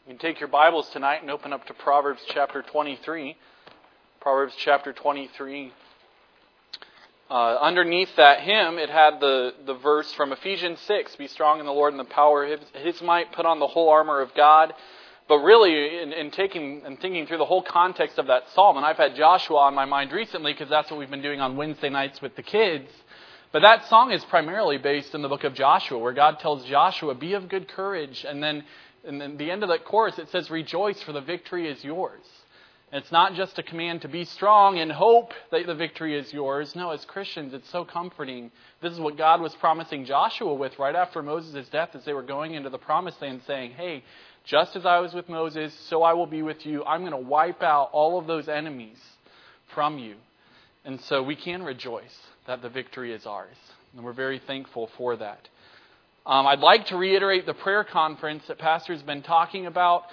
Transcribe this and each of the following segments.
You can take your Bibles tonight and open up to Proverbs chapter 23. Proverbs chapter 23. Underneath that hymn, it had the verse from Ephesians 6, be strong in the Lord and the power of His might, put on the whole armor of God. But really, in taking and thinking through the whole context of that psalm, and I've had Joshua on my mind recently because that's what we've been doing on Wednesday nights with the kids. But that song is primarily based in the book of Joshua, where God tells Joshua, be of good courage. And then the end of that chorus, it says, rejoice, for the victory is yours. And it's not just a command to be strong and hope that the victory is yours. No, as Christians, it's so comforting. This is what God was promising Joshua with right after Moses' death as they were going into the promised land, saying, hey, just as I was with Moses, so I will be with you. I'm going to wipe out all of those enemies from you. And so we can rejoice that the victory is ours. And we're very thankful for that. I'd like to reiterate the prayer conference that Pastor's been talking about.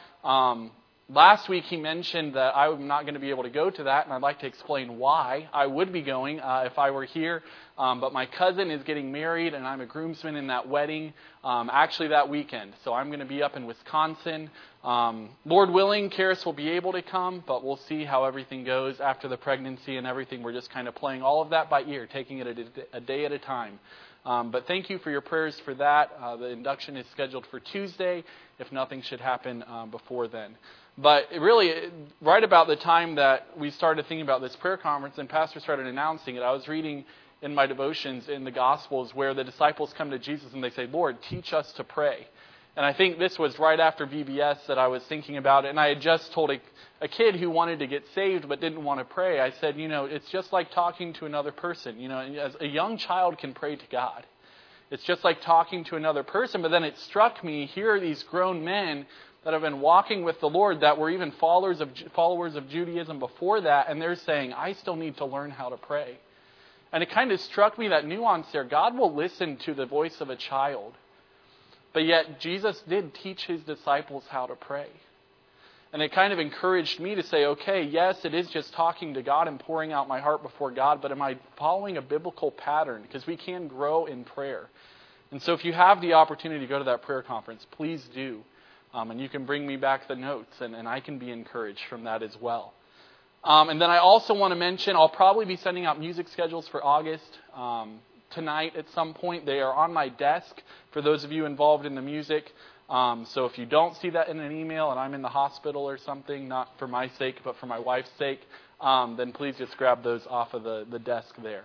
Last week he mentioned that I'm not going to be able to go to that, and I'd like to explain why I would be going if I were here. But my cousin is getting married, and I'm a groomsman in that wedding, actually that weekend. So I'm going to be up in Wisconsin. Lord willing, Karis will be able to come, but we'll see how everything goes after the pregnancy and everything. We're just kind of playing all of that by ear, taking it a day at a time. But thank you for your prayers for that. The induction is scheduled for Tuesday, if nothing should happen before then. But really, right about the time that we started thinking about this prayer conference and Pastor started announcing it, I was reading in my devotions in the Gospels where the disciples come to Jesus and they say, Lord, teach us to pray. And I think this was right after VBS that I was thinking about it. And I had just told a kid who wanted to get saved but didn't want to pray. I said, it's just like talking to another person. As a young child can pray to God. It's just like talking to another person. But then it struck me, here are these grown men that have been walking with the Lord that were even followers of Judaism before that. And they're saying, I still need to learn how to pray. And it kind of struck me, that nuance there. God will listen to the voice of a child. But yet Jesus did teach His disciples how to pray. And it kind of encouraged me to say, okay, yes, it is just talking to God and pouring out my heart before God, but am I following a biblical pattern? Because we can grow in prayer. And so if you have the opportunity to go to that prayer conference, please do. And you can bring me back the notes, and I can be encouraged from that as well. And then I also want to mention, I'll probably be sending out music schedules for August tonight at some point. They are on my desk for those of you involved in the music. So if you don't see that in an email and I'm in the hospital or something, not for my sake, but for my wife's sake, then please just grab those off of the desk there.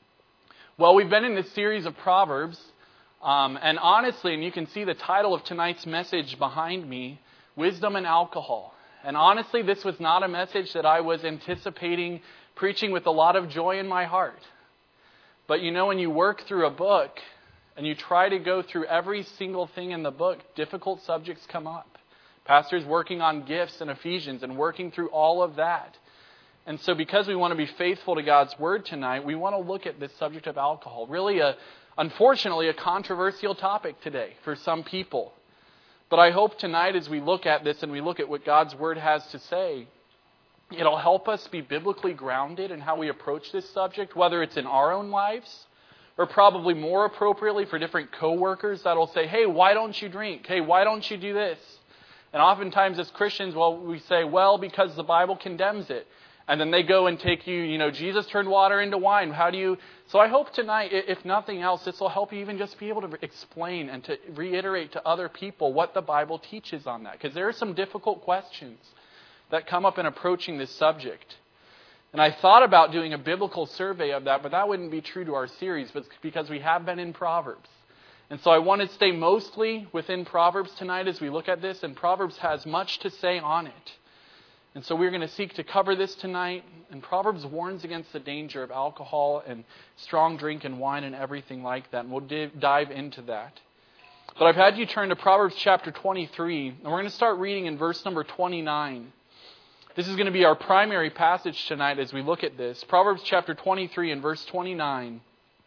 Well, we've been in this series of Proverbs, and honestly, and you can see the title of tonight's message behind me, Wisdom and Alcohol. And honestly, this was not a message that I was anticipating preaching with a lot of joy in my heart. But when you work through a book and you try to go through every single thing in the book, difficult subjects come up. Pastor's working on gifts in Ephesians and working through all of that. And so because we want to be faithful to God's Word tonight, we want to look at this subject of alcohol. Really, unfortunately, a controversial topic today for some people. But I hope tonight as we look at this and we look at what God's Word has to say, it'll help us be biblically grounded in how we approach this subject, whether it's in our own lives or probably more appropriately for different coworkers that'll say, hey, why don't you drink? Hey, why don't you do this? And oftentimes as Christians, we say, because the Bible condemns it. And then they go and take you, Jesus turned water into wine. So I hope tonight, if nothing else, this will help you even just be able to explain and to reiterate to other people what the Bible teaches on that. Because there are some difficult questions that come up in approaching this subject. And I thought about doing a biblical survey of that, but that wouldn't be true to our series, but because we have been in Proverbs. And so I want to stay mostly within Proverbs tonight as we look at this, and Proverbs has much to say on it. And so we're going to seek to cover this tonight. And Proverbs warns against the danger of alcohol and strong drink and wine and everything like that. And we'll dive into that. But I've had you turn to Proverbs chapter 23. And we're going to start reading in verse number 29. This is going to be our primary passage tonight as we look at this. Proverbs chapter 23 and verse 29.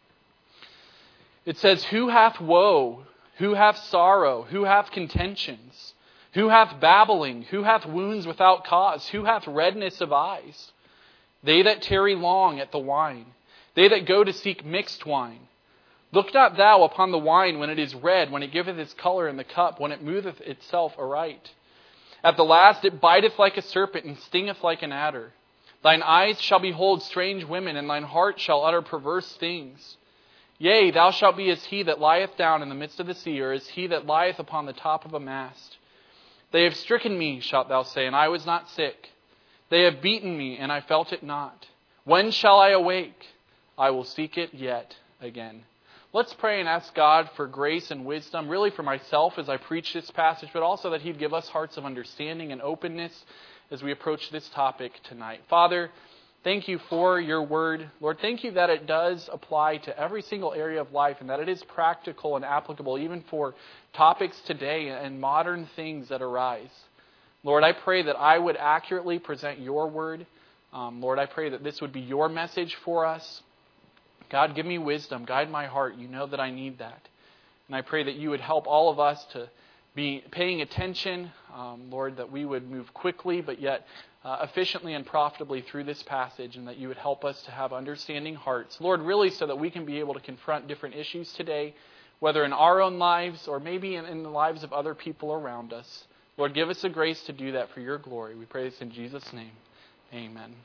It says, Who hath woe? Who hath sorrow? Who hath contentions? Who hath babbling? Who hath wounds without cause? Who hath redness of eyes? They that tarry long at the wine. They that go to seek mixed wine. Look not thou upon the wine when it is red, when it giveth its colour in the cup, when it moveth itself aright. At the last it biteth like a serpent, and stingeth like an adder. Thine eyes shall behold strange women, and thine heart shall utter perverse things. Yea, thou shalt be as he that lieth down in the midst of the sea, or as he that lieth upon the top of a mast. They have stricken me, shalt thou say, and I was not sick. They have beaten me, and I felt it not. When shall I awake? I will seek it yet again. Let's pray and ask God for grace and wisdom, really for myself as I preach this passage, but also that He'd give us hearts of understanding and openness as we approach this topic tonight. Father, thank you for your word. Lord, thank you that it does apply to every single area of life and that it is practical and applicable even for topics today and modern things that arise. Lord, I pray that I would accurately present your word. Lord, I pray that this would be your message for us. God, give me wisdom. Guide my heart. You know that I need that. And I pray that you would help all of us to be paying attention, Lord, that we would move quickly but yet efficiently and profitably through this passage, and that you would help us to have understanding hearts. Lord, really so that we can be able to confront different issues today, whether in our own lives or maybe in the lives of other people around us. Lord, give us the grace to do that for your glory. We pray this in Jesus' name. Amen.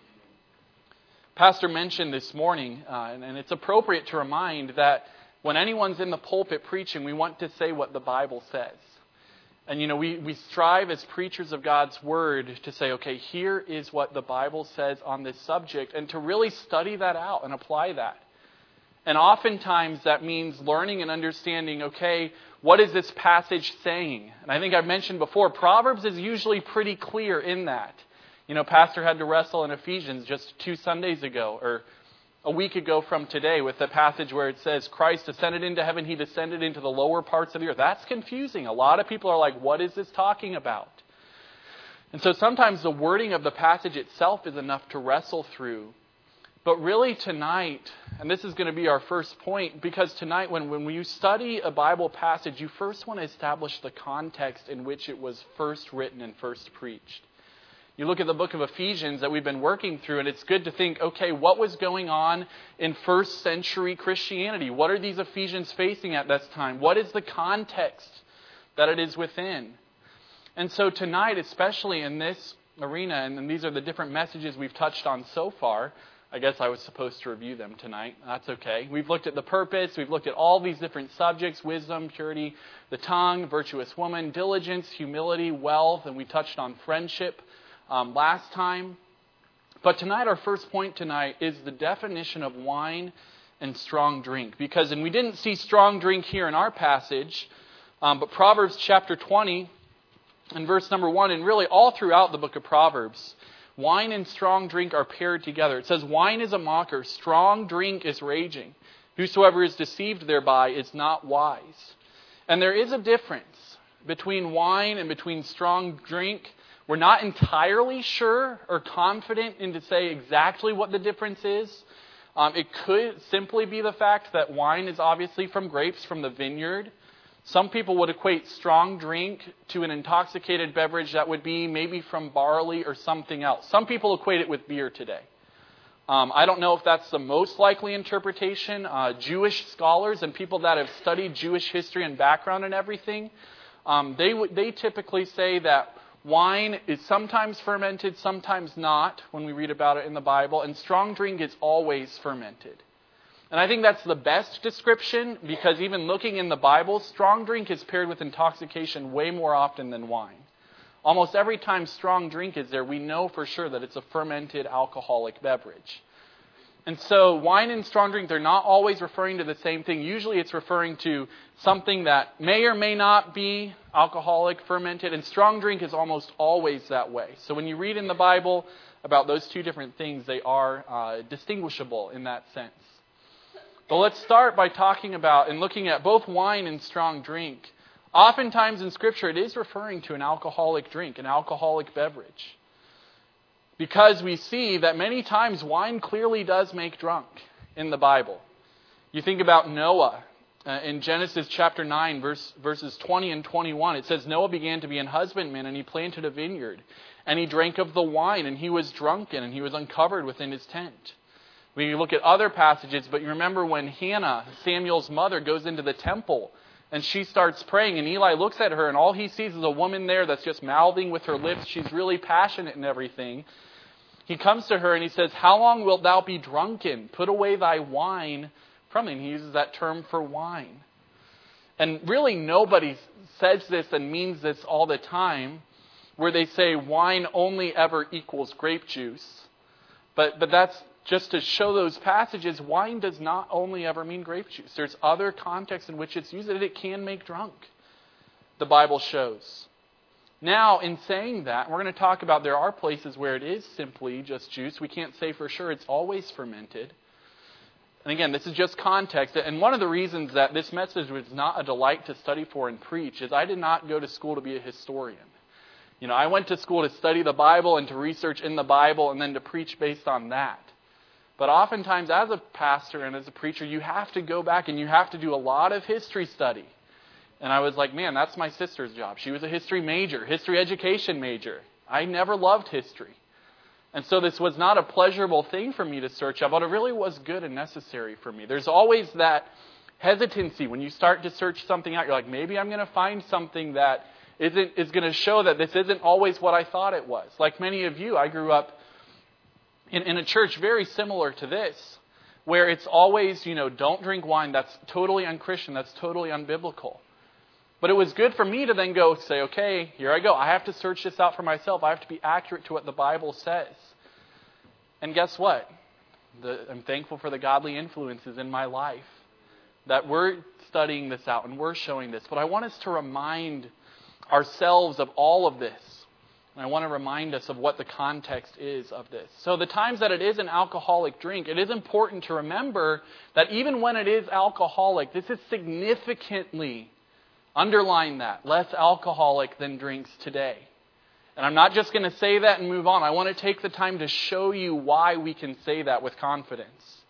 Pastor mentioned this morning, and it's appropriate to remind that when anyone's in the pulpit preaching, we want to say what the Bible says. And, we strive as preachers of God's Word to say, okay, here is what the Bible says on this subject, and to really study that out and apply that. And oftentimes that means learning and understanding, okay, what is this passage saying? And I think I've mentioned before, Proverbs is usually pretty clear in that. Pastor had to wrestle in Ephesians just 2 Sundays ago, or a week ago from today, with the passage where it says, Christ ascended into heaven, He descended into the lower parts of the earth. That's confusing. A lot of people are like, what is this talking about? And so sometimes the wording of the passage itself is enough to wrestle through. But really tonight, and this is going to be our first point, because tonight when you study a Bible passage, you first want to establish the context in which it was first written and first preached. You look at the book of Ephesians that we've been working through, and it's good to think, okay, what was going on in first century Christianity? What are these Ephesians facing at this time? What is the context that it is within? And so tonight, especially in this arena, and these are the different messages we've touched on so far. I guess I was supposed to review them tonight. That's okay. We've looked at the purpose. We've looked at all these different subjects: wisdom, purity, the tongue, virtuous woman, diligence, humility, wealth, and we touched on friendship last time. But tonight, our first point tonight is the definition of wine and strong drink. Because, and we didn't see strong drink here in our passage, but Proverbs chapter 20 and verse number 1, and really all throughout the book of Proverbs, wine and strong drink are paired together. It says, wine is a mocker, strong drink is raging. Whosoever is deceived thereby is not wise. And there is a difference between wine and between strong drink. We're not entirely sure or confident in to say exactly what the difference is. It could simply be the fact that wine is obviously from grapes from the vineyard. Some people would equate strong drink to an intoxicated beverage that would be maybe from barley or something else. Some people equate it with beer today. I don't know if that's the most likely interpretation. Jewish scholars and people that have studied Jewish history and background and everything, they typically say that wine is sometimes fermented, sometimes not, when we read about it in the Bible, and strong drink is always fermented. And I think that's the best description, because even looking in the Bible, strong drink is paired with intoxication way more often than wine. Almost every time strong drink is there, we know for sure that it's a fermented alcoholic beverage. And so wine and strong drink, they're not always referring to the same thing. Usually it's referring to something that may or may not be alcoholic, fermented, and strong drink is almost always that way. So when you read in the Bible about those two different things, they are distinguishable in that sense. But let's start by talking about and looking at both wine and strong drink. Oftentimes in Scripture, it is referring to an alcoholic drink, an alcoholic beverage. Because we see that many times wine clearly does make drunk in the Bible. You think about Noah in Genesis chapter 9, verses 20 and 21. It says, Noah began to be an husbandman, and he planted a vineyard. And he drank of the wine, and he was drunken, and he was uncovered within his tent. We look at other passages, but you remember when Hannah, Samuel's mother, goes into the temple And she starts praying, and Eli looks at her, and all he sees is a woman there that's just mouthing with her lips. She's really passionate and everything. He comes to her and he says, "How long wilt thou be drunken? Put away thy wine from thee." And he uses that term for wine. And really nobody says this and means this all the time, where they say wine only ever equals grape juice. But that's just to show those passages. Wine does not only ever mean grape juice. There's other contexts in which it's used that it can make drunk, the Bible shows. Now, in saying that, we're going to talk about there are places where it is simply just juice. We can't say for sure it's always fermented. And again, this is just context. And one of the reasons that this message was not a delight to study for and preach is I did not go to school to be a historian. I went to school to study the Bible and to research in the Bible and then to preach based on that. But oftentimes as a pastor and as a preacher, you have to go back and you have to do a lot of history study. And I was like, man, that's my sister's job. She was a history major, history education major. I never loved history. And so this was not a pleasurable thing for me to search out, but it really was good and necessary for me. There's always that hesitancy when you start to search something out. You're like, maybe I'm going to find something that is going to show that this isn't always what I thought it was. Like many of you, I grew up in a church very similar to this, where it's always, don't drink wine. That's totally unchristian. That's totally unbiblical. But it was good for me to then go say, okay, here I go. I have to search this out for myself. I have to be accurate to what the Bible says. And guess what? I'm thankful for the godly influences in my life that we're studying this out and we're showing this. But I want us to remind ourselves of all of this. And I want to remind us of what the context is of this. So the times that it is an alcoholic drink, it is important to remember that even when it is alcoholic, this is significantly, underline that, less alcoholic than drinks today. And I'm not just going to say that and move on. I want to take the time to show you why we can say that with confidence.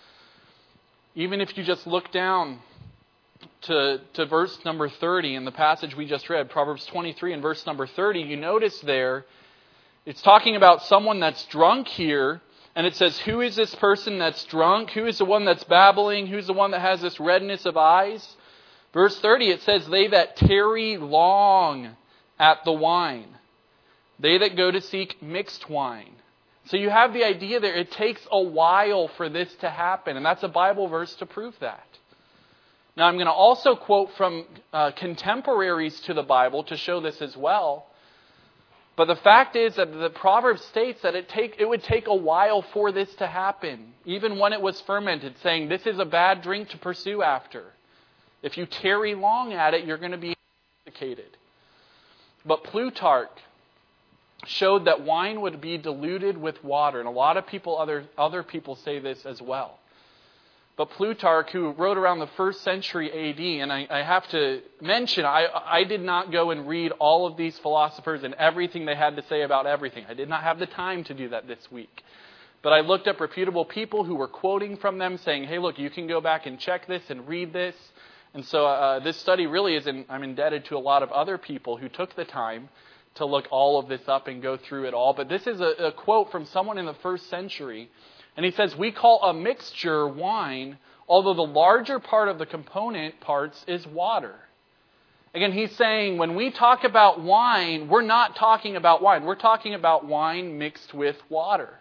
Even if you just look down to verse number 30 in the passage we just read, Proverbs 23 and verse number 30, you notice there, it's talking about someone that's drunk here. And it says, who is this person that's drunk? Who is the one that's babbling? Who's the one that has this redness of eyes? Verse 30, it says, they that tarry long at the wine, they that go to seek mixed wine. So you have the idea there, it takes a while for this to happen. And that's a Bible verse to prove that. Now I'm going to also quote from contemporaries to the Bible to show this as well. But the fact is that the Proverbs states that it would take a while for this to happen, even when it was fermented, saying this is a bad drink to pursue after. If you tarry long at it, you're going to be intoxicated. But Plutarch showed that wine would be diluted with water. And a lot of people, other people say this as well. But Plutarch, who wrote around the 1st century AD, and I have to mention, I did not go and read all of these philosophers and everything they had to say about everything. I did not have the time to do that this week. But I looked up reputable people who were quoting from them, saying, hey, look, you can go back and check this and read this. And so this study really I'm indebted to a lot of other people who took the time to look all of this up and go through it all. But this is a quote from someone in the 1st century. And he says, we call a mixture wine, although the larger part of the component parts is water. Again, he's saying when we talk about wine, we're not talking about wine. We're talking about wine mixed with water.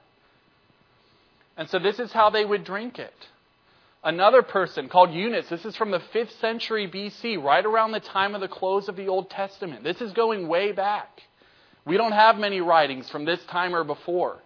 And so this is how they would drink it. Another person called Eunice, this is from the 5th century BC, right around the time of the close of the Old Testament. This is going way back. We don't have many writings from this time or before.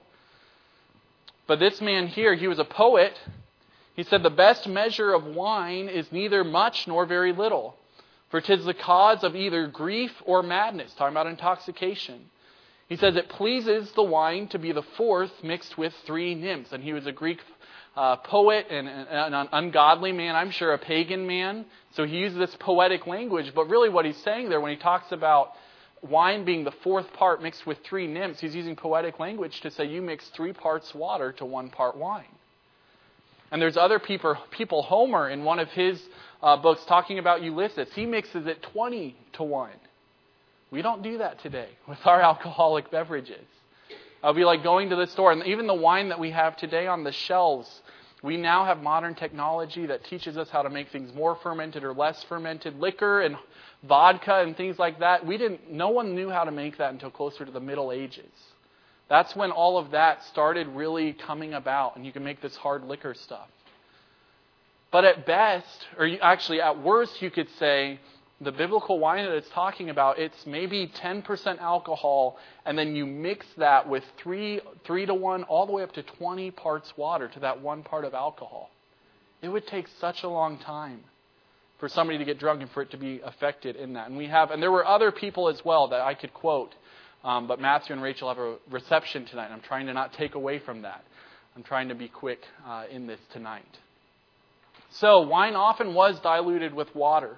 But this man here, he was a poet. He said, the best measure of wine is neither much nor very little, for 'tis the cause of either grief or madness, talking about intoxication. He says it pleases the wine to be the 4th mixed with 3 nymphs. And he was a Greek poet and an ungodly man, I'm sure a pagan man. So he used this poetic language. But really what he's saying there when he talks about wine being the 4th part mixed with 3 nymphs, he's using poetic language to say you mix 3 parts water to 1 part wine. And there's other people, Homer in one of his books talking about Ulysses, he mixes it 20 to 1. We don't do that today with our alcoholic beverages. It'll be like going to the store, and even the wine that we have today on the shelves, We now have modern technology that teaches us how to make things more fermented or less fermented. Liquor and vodka and things like that. No one knew how to make that until closer to the Middle Ages. That's when all of that started really coming about, and you can make this hard liquor stuff. But at best, or actually at worst, you could say the biblical wine that it's talking about, it's maybe 10% alcohol, and then you mix that with 3 to 1, all the way up to 20 parts water to that 1 part of alcohol. It would take such a long time for somebody to get drunk and for it to be affected in that. And there were other people as well that I could quote, but Matthew and Rachel have a reception tonight, and I'm trying to not take away from that. I'm trying to be quick in this tonight. So wine often was diluted with water.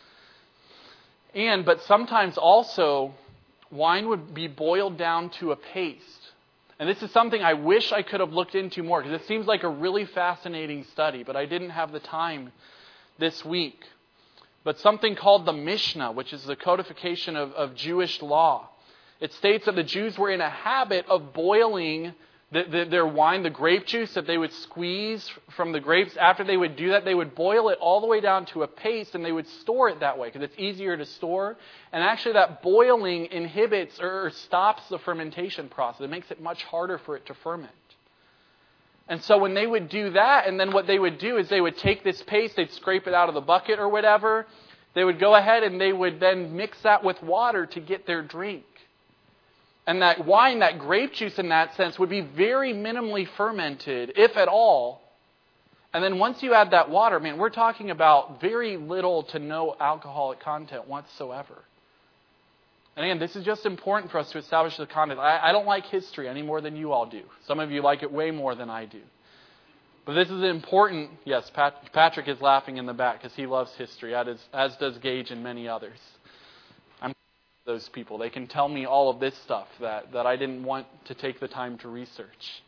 But sometimes also, wine would be boiled down to a paste. And this is something I wish I could have looked into more, because it seems like a really fascinating study, but I didn't have the time this week. But something called the Mishnah, which is the codification of Jewish law. It states that the Jews were in a habit of boiling their wine, the grape juice that they would squeeze from the grapes. After they would do that, they would boil it all the way down to a paste, and they would store it that way because it's easier to store. And actually that boiling inhibits or stops the fermentation process. It makes it much harder for it to ferment. And so when they would do that, and then what they would do is they would take this paste, they'd scrape it out of the bucket or whatever. They would go ahead and they would then mix that with water to get their drink. And that wine, that grape juice in that sense, would be very minimally fermented, if at all. And then once you add that water, man, we're talking about very little to no alcoholic content whatsoever. And again, this is just important for us to establish the content. I don't like history any more than you all do. Some of you like it way more than I do. But this is important. Yes, Patrick is laughing in the back because he loves history, as does Gage and many others. Those people. They can tell me all of this stuff that I didn't want to take the time to research.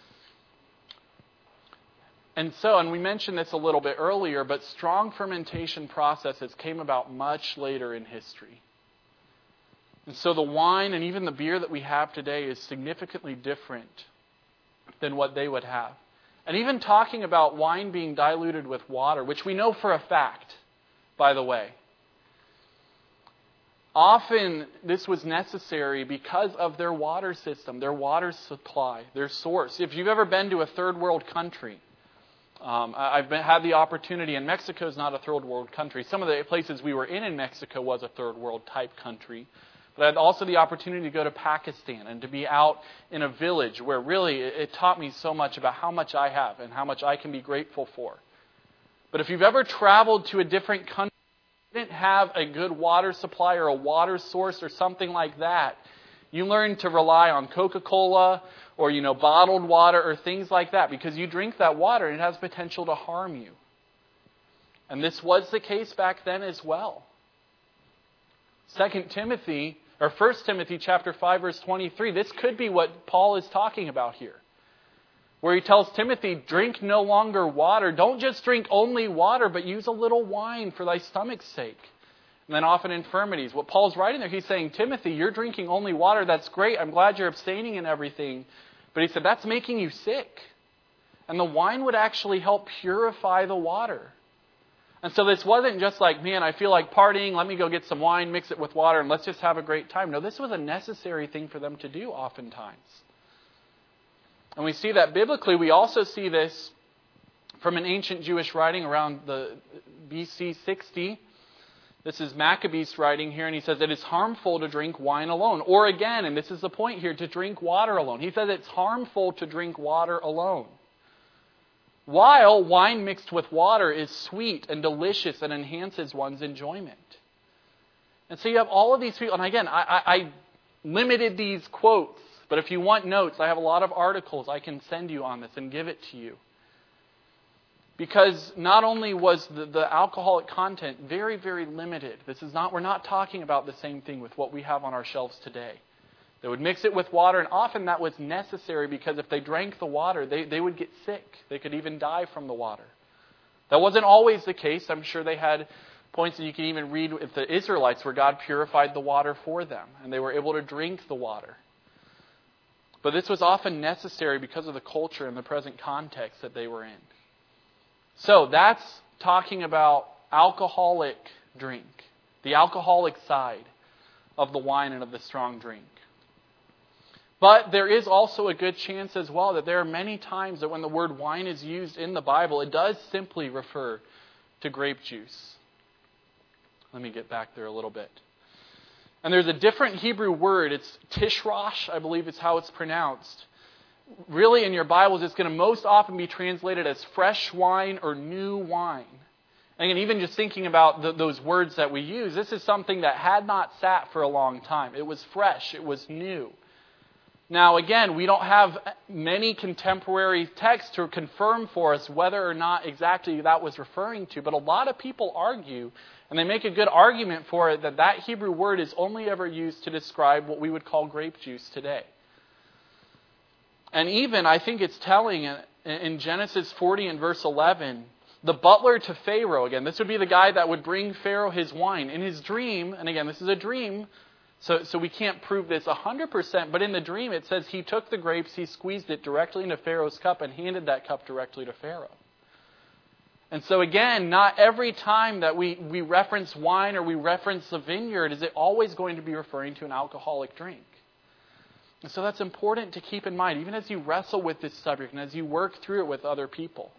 And we mentioned this a little bit earlier, but strong fermentation processes came about much later in history. And so the wine and even the beer that we have today is significantly different than what they would have. And even talking about wine being diluted with water, which we know for a fact, by the way, often this was necessary because of their water system, their water supply, their source. If you've ever been to a third world country, I've had the opportunity, and Mexico is not a third world country. Some of the places we were in Mexico was a third world type country. But I had also the opportunity to go to Pakistan and to be out in a village where really it taught me so much about how much I have and how much I can be grateful for. But if you've ever traveled to a different country, didn't have a good water supply or a water source or something like that, you learn to rely on Coca-Cola or, bottled water or things like that because you drink that water and it has potential to harm you. And this was the case back then as well. 1 Timothy chapter 5, verse 23, this could be what Paul is talking about here. Where he tells Timothy, drink no longer water. Don't just drink only water, but use a little wine for thy stomach's sake. And then often infirmities. What Paul's writing there, he's saying, Timothy, you're drinking only water. That's great. I'm glad you're abstaining and everything. But he said, that's making you sick. And the wine would actually help purify the water. And so this wasn't just like, man, I feel like partying. Let me go get some wine, mix it with water, and let's just have a great time. No, this was a necessary thing for them to do oftentimes. And we see that biblically. We also see this from an ancient Jewish writing around the BC 60. This is Maccabees writing here, and he says it is harmful to drink wine alone. Or again, and this is the point here, to drink water alone. He says it's harmful to drink water alone. While wine mixed with water is sweet and delicious and enhances one's enjoyment. And so you have all of these people, and again, I limited these quotes. But if you want notes, I have a lot of articles I can send you on this and give it to you. Because not only was the alcoholic content very, very limited. We're not talking about the same thing with what we have on our shelves today. They would mix it with water, and often that was necessary because if they drank the water, they would get sick. They could even die from the water. That wasn't always the case. I'm sure they had points that you can even read with the Israelites where God purified the water for them, and they were able to drink the water. But this was often necessary because of the culture and the present context that they were in. So that's talking about alcoholic drink, the alcoholic side of the wine and of the strong drink. But there is also a good chance as well that there are many times that when the word wine is used in the Bible, it does simply refer to grape juice. Let me get back there a little bit. And there's a different Hebrew word. It's tishrosh, I believe is how it's pronounced. Really, in your Bibles, it's going to most often be translated as fresh wine or new wine. And again, even just thinking about those words that we use, this is something that had not sat for a long time. It was fresh. It was new. Now, again, we don't have many contemporary texts to confirm for us whether or not exactly that was referring to, but a lot of people argue, and they make a good argument for it, that Hebrew word is only ever used to describe what we would call grape juice today. And even, I think it's telling, in Genesis 40 and verse 11, the butler to Pharaoh, again, this would be the guy that would bring Pharaoh his wine. In his dream, and again, this is a dream, so we can't prove this 100%, but in the dream it says he took the grapes, he squeezed it directly into Pharaoh's cup and handed that cup directly to Pharaoh. And so again, not every time that we reference wine or we reference the vineyard is it always going to be referring to an alcoholic drink. And so that's important to keep in mind, even as you wrestle with this subject and as you work through it with other people.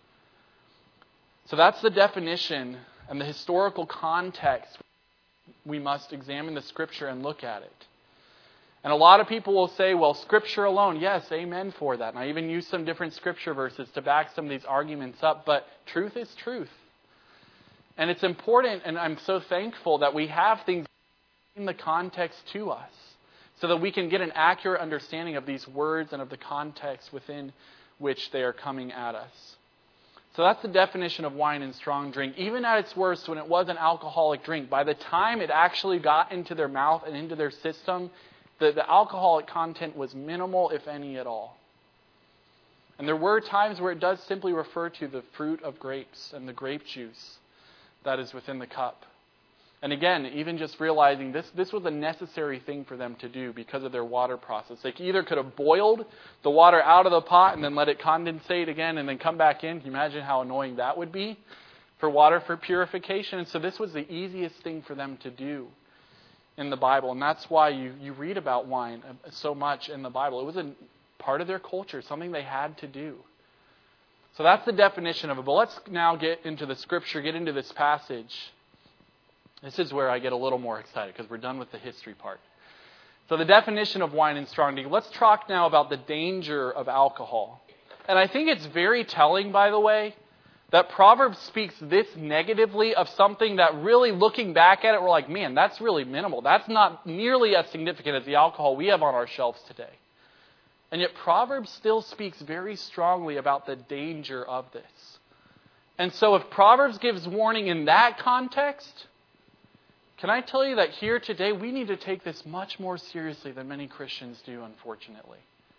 So that's the definition and the historical context. We must examine the Scripture and look at it. And a lot of people will say, well, Scripture alone, yes, amen for that. And I even use some different Scripture verses to back some of these arguments up. But truth is truth. And it's important, and I'm so thankful that we have things in the context to us, so that we can get an accurate understanding of these words and of the context within which they are coming at us. So that's the definition of wine and strong drink. Even at its worst, when it was an alcoholic drink, by the time it actually got into their mouth and into their system, the alcoholic content was minimal, if any at all. And there were times where it does simply refer to the fruit of grapes and the grape juice that is within the cup. And again, even just realizing this was a necessary thing for them to do because of their water process. They either could have boiled the water out of the pot and then let it condensate again and then come back in. Can you imagine how annoying that would be for water for purification? And so this was the easiest thing for them to do in the Bible. And that's why you read about wine so much in the Bible. It was a part of their culture, something they had to do. So that's the definition of it. But let's now get into the Scripture, get into this passage. This is where I get a little more excited because we're done with the history part. So the definition of wine and strong drink. Let's talk now about the danger of alcohol. And I think it's very telling, by the way, that Proverbs speaks this negatively of something that really, looking back at it, we're like, man, that's really minimal. That's not nearly as significant as the alcohol we have on our shelves today. And yet Proverbs still speaks very strongly about the danger of this. And so if Proverbs gives warning in that context, can I tell you that here today we need to take this much more seriously than many Christians do, unfortunately.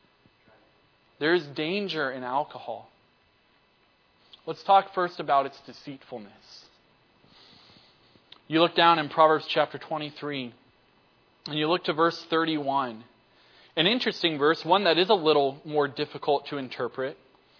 There is danger in alcohol. Let's talk first about its deceitfulness. You look down in Proverbs chapter 23, and you look to verse 31. An interesting verse, one that is a little more difficult to interpret.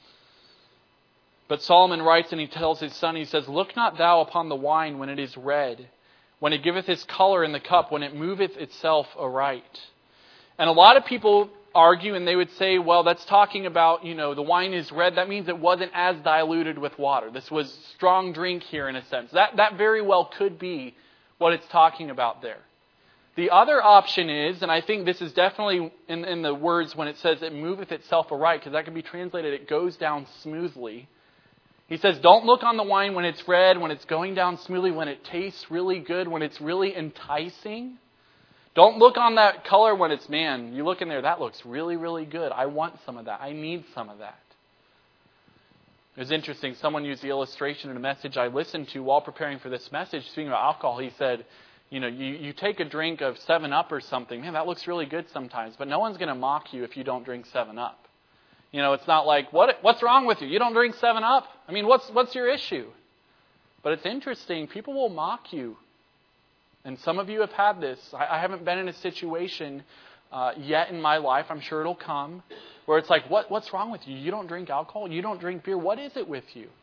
But Solomon writes, and he tells his son, he says, "Look not thou upon the wine when it is red, when it giveth his color in the cup, when it moveth itself aright." And a lot of people argue and they would say, well, that's talking about, the wine is red. That means it wasn't as diluted with water. This was strong drink here in a sense. That very well could be what it's talking about there. The other option is, and I think this is definitely in the words when it says it moveth itself aright, because that can be translated, it goes down smoothly. He says, don't look on the wine when it's red, when it's going down smoothly, when it tastes really good, when it's really enticing. Don't look on that color when it's, man, you look in there, that looks really, really good. I want some of that. I need some of that. It was interesting. Someone used the illustration in a message I listened to while preparing for this message, speaking about alcohol. He said, you take a drink of 7-Up or something. Man, that looks really good sometimes. But no one's going to mock you if you don't drink 7-Up. It's not like, what's wrong with you? You don't drink 7-Up? I mean, what's your issue? But it's interesting. People will mock you. And some of you have had this. I haven't been in a situation yet in my life. I'm sure it'll come. Where it's like, what's wrong with you? You don't drink alcohol? You don't drink beer? What is it with you?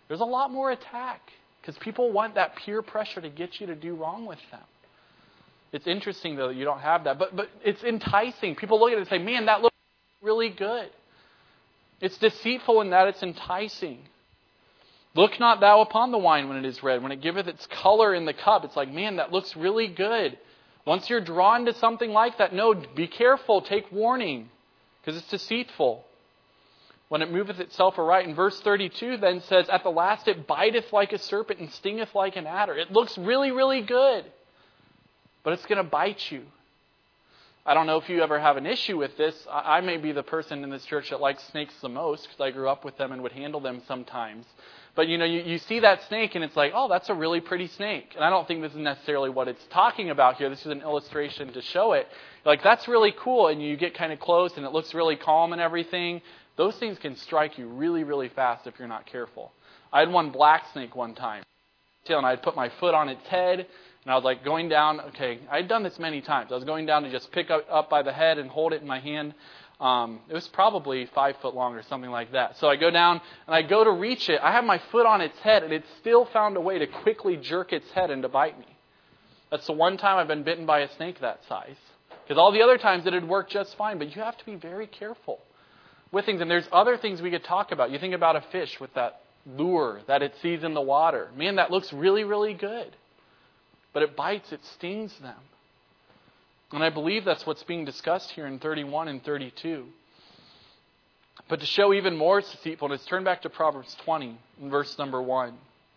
There's a lot more attack because people want that peer pressure to get you to do wrong with them. It's interesting, though, that you don't have that. But it's enticing. People look at it and say, man, that looks really good. It's deceitful in that it's enticing. Look not thou upon the wine when it is red, when it giveth its color in the cup. It's like, man, that looks really good. Once you're drawn to something like that, no, be careful, take warning, because it's deceitful. When it moveth itself aright. And verse 32 then says, at the last it biteth like a serpent and stingeth like an adder. It looks really, really good, but it's going to bite you. I don't know if you ever have an issue with this. I may be the person in this church that likes snakes the most because I grew up with them and would handle them sometimes. But you see that snake and it's like, oh, that's a really pretty snake. And I don't think this is necessarily what it's talking about here. This is an illustration to show it. Like, that's really cool. And you get kind of close and it looks really calm and everything. Those things can strike you really, really fast if you're not careful. I had one black snake one time. And I'd put my foot on its head. And I was like going down, I'd done this many times. I was going down to just pick it up by the head and hold it in my hand. It was probably 5 foot long or something like that. So I go down and I go to reach it. I have my foot on its head and it still found a way to quickly jerk its head and to bite me. That's the one time I've been bitten by a snake that size. Because all the other times it had worked just fine. But you have to be very careful with things. And there's other things we could talk about. You think about a fish with that lure that it sees in the water. Man, that looks really, really good. But it bites, it stings them. And I believe that's what's being discussed here in 31 and 32. But to show even more deceitfulness, turn back to Proverbs 20, in verse number 1.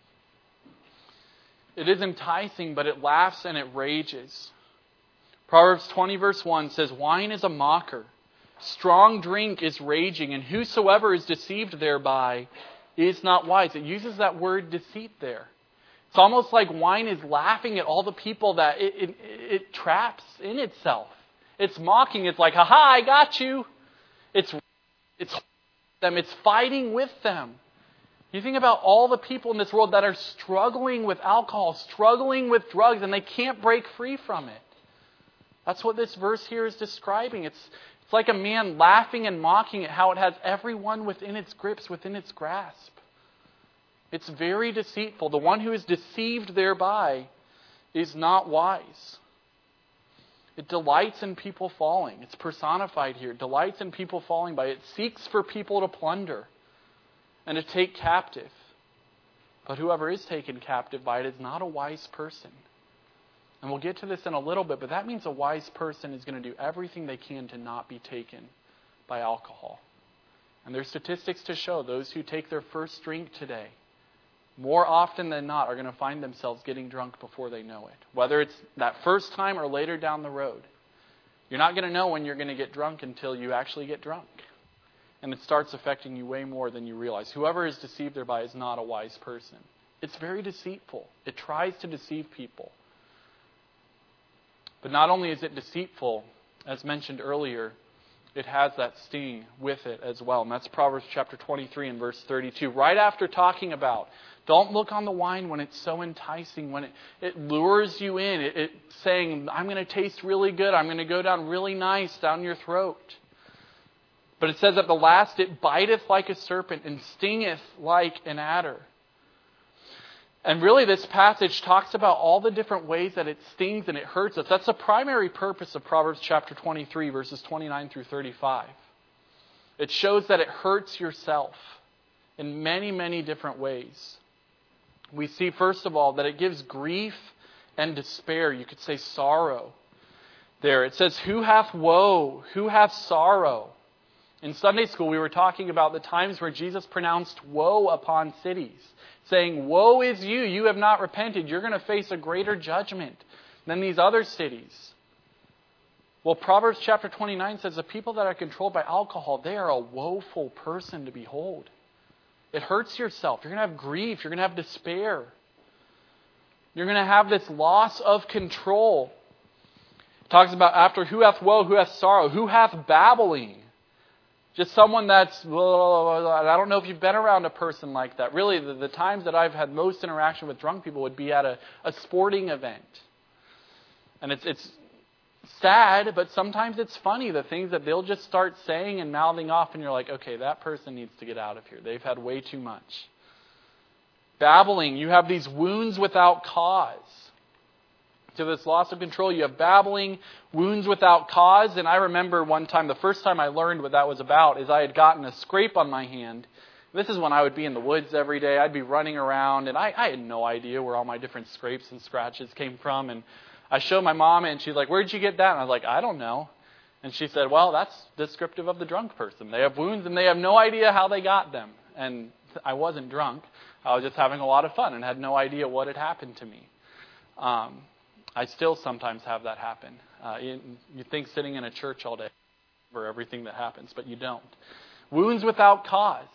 It is enticing, but it laughs and it rages. Proverbs 20, verse 1 says, wine is a mocker, strong drink is raging, and whosoever is deceived thereby is not wise. It uses that word deceit there. It's almost like wine is laughing at all the people that it traps in itself. It's mocking. It's like, ha-ha, I got you. It's them. It's fighting with them. You think about all the people in this world that are struggling with alcohol, struggling with drugs, and they can't break free from it. That's what this verse here is describing. It's like a man laughing and mocking at how it has everyone within its grips, within its grasp. It's very deceitful. The one who is deceived thereby is not wise. It delights in people falling. It's personified here. It delights in people falling by it. It seeks for people to plunder and to take captive. But whoever is taken captive by it is not a wise person. And we'll get to this in a little bit, but that means a wise person is going to do everything they can to not be taken by alcohol. And there's statistics to show those who take their first drink today, more often than not, are going to find themselves getting drunk before they know it. Whether it's that first time or later down the road. You're not going to know when you're going to get drunk until you actually get drunk. And it starts affecting you way more than you realize. Whoever is deceived thereby is not a wise person. It's very deceitful. It tries to deceive people. But not only is it deceitful, as mentioned earlier, it has that sting with it as well. And that's Proverbs chapter 23 and verse 32. Right after talking about, don't look on the wine when it's so enticing, when it lures you in. It's saying, I'm going to taste really good. I'm going to go down really nice down your throat. But it says at the last, it biteth like a serpent and stingeth like an adder. And really this passage talks about all the different ways that it stings and it hurts us. That's the primary purpose of Proverbs chapter 23, verses 29 through 35. It shows that it hurts yourself in many, many different ways. We see, first of all, that it gives grief and despair. You could say sorrow. There it says, who hath woe? Who hath sorrow? In Sunday school, we were talking about the times where Jesus pronounced woe upon cities, saying, woe is you, you have not repented. You're going to face a greater judgment than these other cities. Well, Proverbs chapter 29 says the people that are controlled by alcohol, they are a woeful person to behold. It hurts yourself. You're going to have grief. You're going to have despair. You're going to have this loss of control. It talks about after who hath woe, who hath sorrow, who hath babbling. Just someone that's, I don't know if you've been around a person like that. Really, the times that I've had most interaction with drunk people would be at a sporting event. And it's sad, but sometimes it's funny, the things that they'll just start saying and mouthing off, and you're like, okay, that person needs to get out of here. They've had way too much. Babbling, you have these wounds without cause. To this loss of control, you have babbling, wounds without cause. And I remember one time, the first time I learned what that was about is I had gotten a scrape on my hand. This is when I would be in the woods every day. I'd be running around, and I had no idea where all my different scrapes and scratches came from. And I showed my mom, and she's like, "Where'd you get that?" And I was like, "I don't know." And she said, "Well, that's descriptive of the drunk person. They have wounds, and they have no idea how they got them." And I wasn't drunk. I was just having a lot of fun and had no idea what had happened to me. I still sometimes have that happen. You think sitting in a church all day for everything that happens, but you don't. Wounds without cause.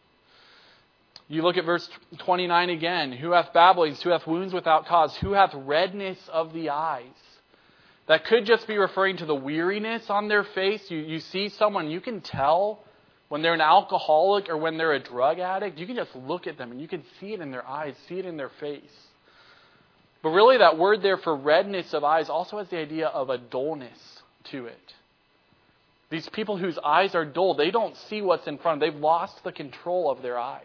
You look at verse 29 again. Who hath babblings? Who hath wounds without cause? Who hath redness of the eyes? That could just be referring to the weariness on their face. You see someone, you can tell when they're an alcoholic or when they're a drug addict. You can just look at them and you can see it in their eyes, see it in their face. But really that word there for redness of eyes also has the idea of a dullness to it. These people whose eyes are dull, they don't see what's in front of them. They've lost the control of their eyes.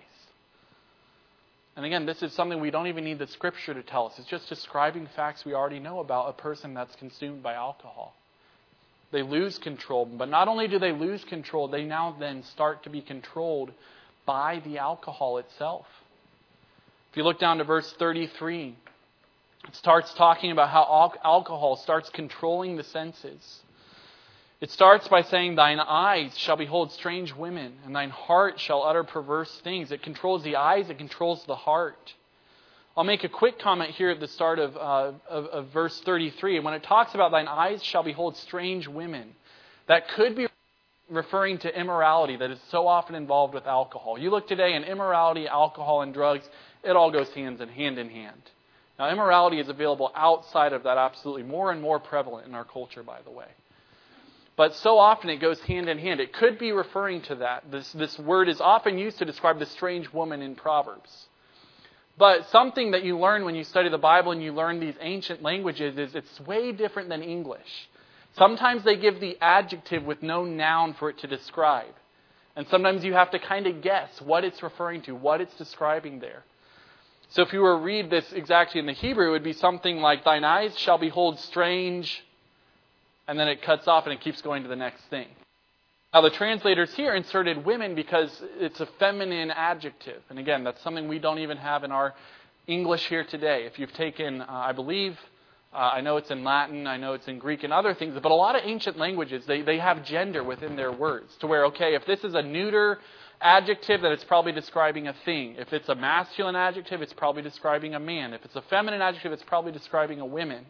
And again, this is something we don't even need the Scripture to tell us. It's just describing facts we already know about a person that's consumed by alcohol. They lose control. But not only do they lose control, they now then start to be controlled by the alcohol itself. If you look down to verse 33, it starts talking about how alcohol starts controlling the senses. It starts by saying, "Thine eyes shall behold strange women, and thine heart shall utter perverse things." It controls the eyes, it controls the heart. I'll make a quick comment here at the start of verse 33. When it talks about thine eyes shall behold strange women, that could be referring to immorality that is so often involved with alcohol. You look today and immorality, alcohol, and drugs, it all goes hand in hand. Now, immorality is available outside of that, absolutely more and more prevalent in our culture, by the way. But so often it goes hand in hand. It could be referring to that. This word is often used to describe the strange woman in Proverbs. But something that you learn when you study the Bible and you learn these ancient languages is it's way different than English. Sometimes they give the adjective with no noun for it to describe. And sometimes you have to kind of guess what it's referring to, what it's describing there. So if you were to read this exactly in the Hebrew, it would be something like, "Thine eyes shall behold strange," and then it cuts off and it keeps going to the next thing. Now the translators here inserted women because it's a feminine adjective. And again, that's something we don't even have in our English here today. If you've taken, I believe, I know it's in Latin, I know it's in Greek and other things, but a lot of ancient languages, they have gender within their words. To where, okay, if this is a neuter adjective, then it's probably describing a thing. If it's a masculine adjective, it's probably describing a man. If it's a feminine adjective, it's probably describing a woman.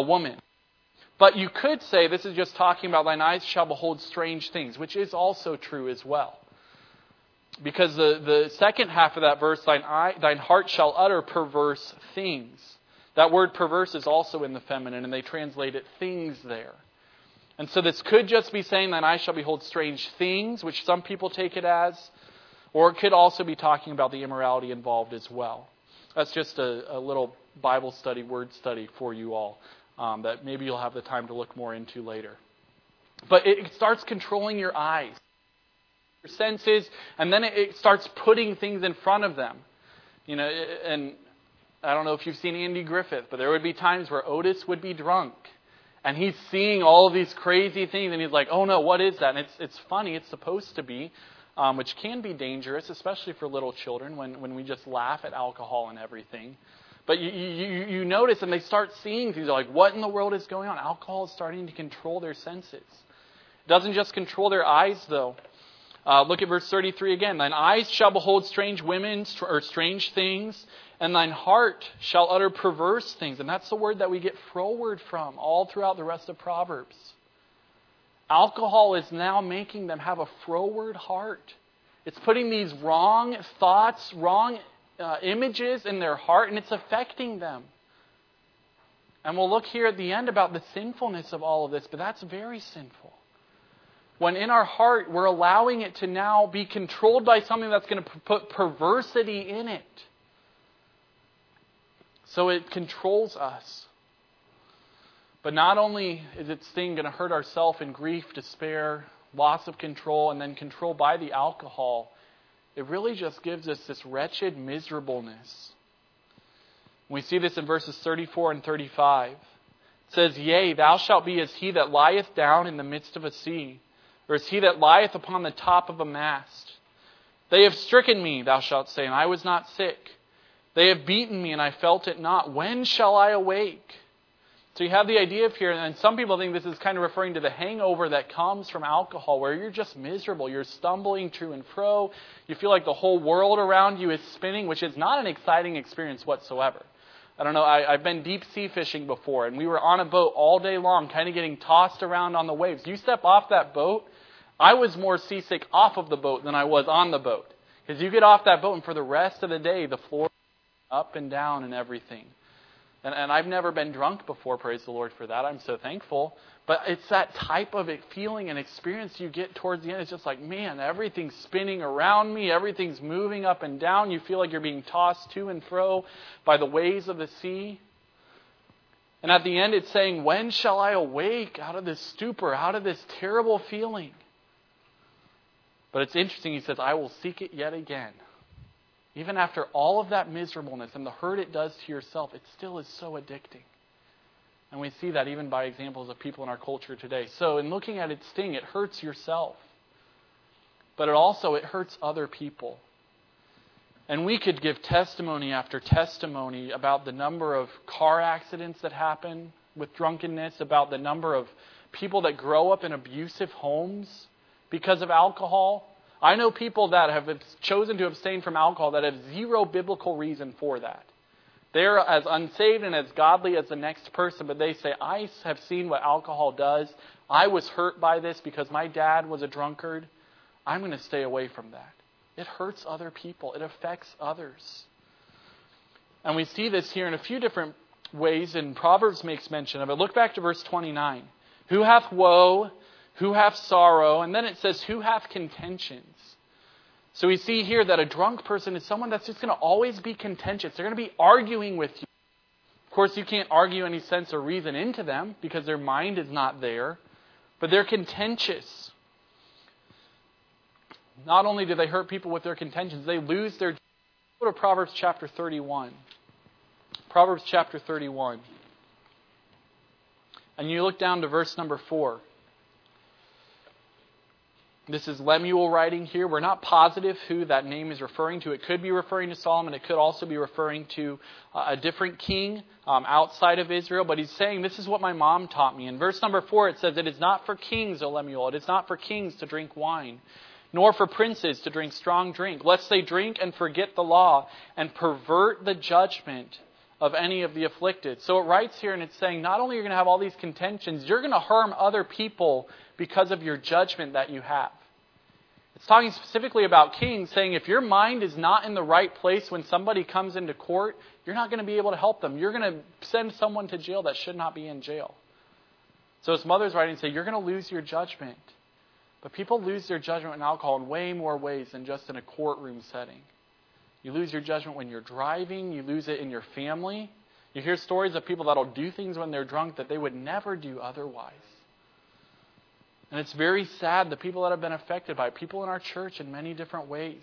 But you could say this is just talking about thine eyes shall behold strange things, which is also true as well. Because the second half of that verse, thine heart shall utter perverse things. That word perverse is also in the feminine, and they translate it things there. And so this could just be saying thine eyes shall behold strange things, which some people take it as, or it could also be talking about the immorality involved as well. That's just a little Bible study, word study for you all. That maybe you'll have the time to look more into later. But it starts controlling your eyes, your senses, and then it starts putting things in front of them. And I don't know if you've seen Andy Griffith, but there would be times where Otis would be drunk, and he's seeing all of these crazy things, and he's like, "Oh no, what is that?" And it's funny, it's supposed to be, which can be dangerous, especially for little children when we just laugh at alcohol and everything. But you notice, and they start seeing things. They're like, what in the world is going on? Alcohol is starting to control their senses. It doesn't just control their eyes, though. Look at verse 33 again. Thine eyes shall behold strange women, or strange things, and thine heart shall utter perverse things. And that's the word that we get froward from all throughout the rest of Proverbs. Alcohol is now making them have a froward heart. It's putting these wrong thoughts, wrong images in their heart, and it's affecting them. And we'll look here at the end about the sinfulness of all of this, but that's very sinful. When in our heart we're allowing it to now be controlled by something that's going to put perversity in it. So it controls us. But not only is its thing going to hurt ourselves in grief, despair, loss of control, and then control by the alcohol, it really just gives us this wretched miserableness We see this in verses 34 and 35. It says, Yea, thou shalt be as he that lieth down in the midst of a sea, or as he that lieth upon the top of a mast. They have stricken me, thou shalt say, and I was not sick. They have beaten me, and I felt it not. When shall I awake? So you have the idea of here, and some people think this is kind of referring to the hangover that comes from alcohol, where you're just miserable. You're stumbling to and fro. You feel like the whole world around you is spinning, which is not an exciting experience whatsoever. I don't know, I've been deep sea fishing before, and we were on a boat all day long, kind of getting tossed around on the waves. You step off that boat, I was more seasick off of the boat than I was on the boat. Because you get off that boat, and for the rest of the day, the floor is up and down and everything. And I've never been drunk before, praise the Lord for that. I'm so thankful. But it's that type of feeling and experience you get towards the end. It's just like, man, everything's spinning around me. Everything's moving up and down. You feel like you're being tossed to and fro by the waves of the sea. And at the end it's saying, when shall I awake out of this stupor, out of this terrible feeling? But it's interesting, he says, I will seek it yet again. Even after all of that miserableness and the hurt it does to yourself, it still is so addicting. And we see that even by examples of people in our culture today. So in looking at its sting, it hurts yourself. But it hurts other people. And we could give testimony after testimony about the number of car accidents that happen with drunkenness, about the number of people that grow up in abusive homes because of alcohol. I know people that have chosen to abstain from alcohol that have zero biblical reason for that. They're as unsaved and as godly as the next person, but they say, I have seen what alcohol does. I was hurt by this because my dad was a drunkard. I'm going to stay away from that. It hurts other people. It affects others. And we see this here in a few different ways, and Proverbs makes mention of it. Look back to verse 29. Who hath woe? Who hath sorrow? And then it says, who hath contentions? So we see here that a drunk person is someone that's just going to always be contentious. They're going to be arguing with you. Of course, you can't argue any sense or reason into them because their mind is not there. But they're contentious. Not only do they hurt people with their contentions, they lose their... Go to Proverbs chapter 31. Proverbs chapter 31. And you look down to verse number 4. This is Lemuel writing here. We're not positive who that name is referring to. It could be referring to Solomon. It could also be referring to a different king outside of Israel. But he's saying, this is what my mom taught me. In verse number 4 it says, it is not for kings, O Lemuel. It is not for kings to drink wine, nor for princes to drink strong drink, lest they drink and forget the law and pervert the judgment of any of the afflicted. So it writes here and it's saying, not only are you going to have all these contentions, you're going to harm other people because of your judgment that you have. It's talking specifically about kings, saying if your mind is not in the right place when somebody comes into court, you're not going to be able to help them. You're going to send someone to jail that should not be in jail. So his mother's writing to say, you're going to lose your judgment. But people lose their judgment in alcohol in way more ways than just in a courtroom setting. You lose your judgment when you're driving. You lose it in your family. You hear stories of people that'll do things when they're drunk that they would never do otherwise. And it's very sad, the people that have been affected by it, people in our church in many different ways.